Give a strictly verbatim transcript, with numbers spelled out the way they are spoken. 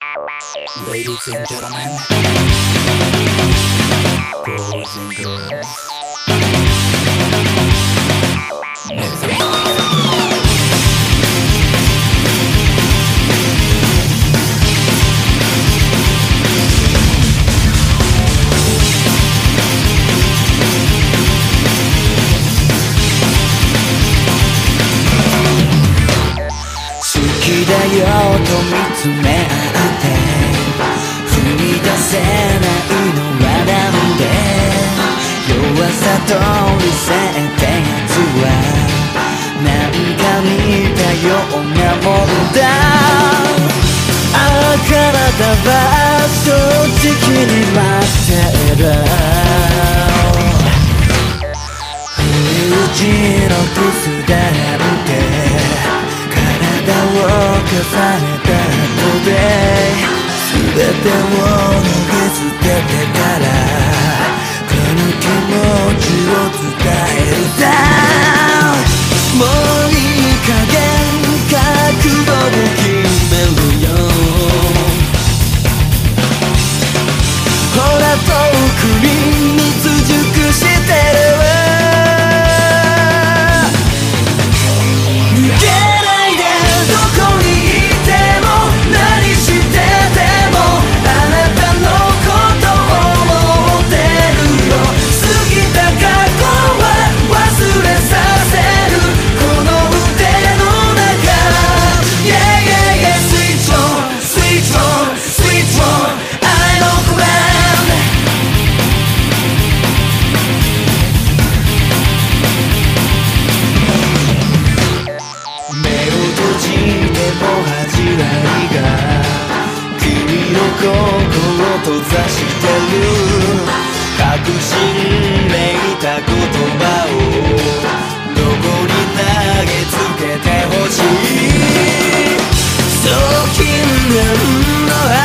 Ladies and gentlemen, boys and girls, Netherlands. 好きだよと見つめ合って踏み出せないのはなんで弱さと理性ってやつはなんか似たようなもんだああ体は正直に待ってる不意打ちのキスだなんて重ねた後で全てを投げ捨ててからこの気持ちを伝えるさもういい加減覚悟を決めるよほら遠くに密熟してるわ心閉ざしてる確信めいた言葉をどこに投げつけてほしいそう禁断の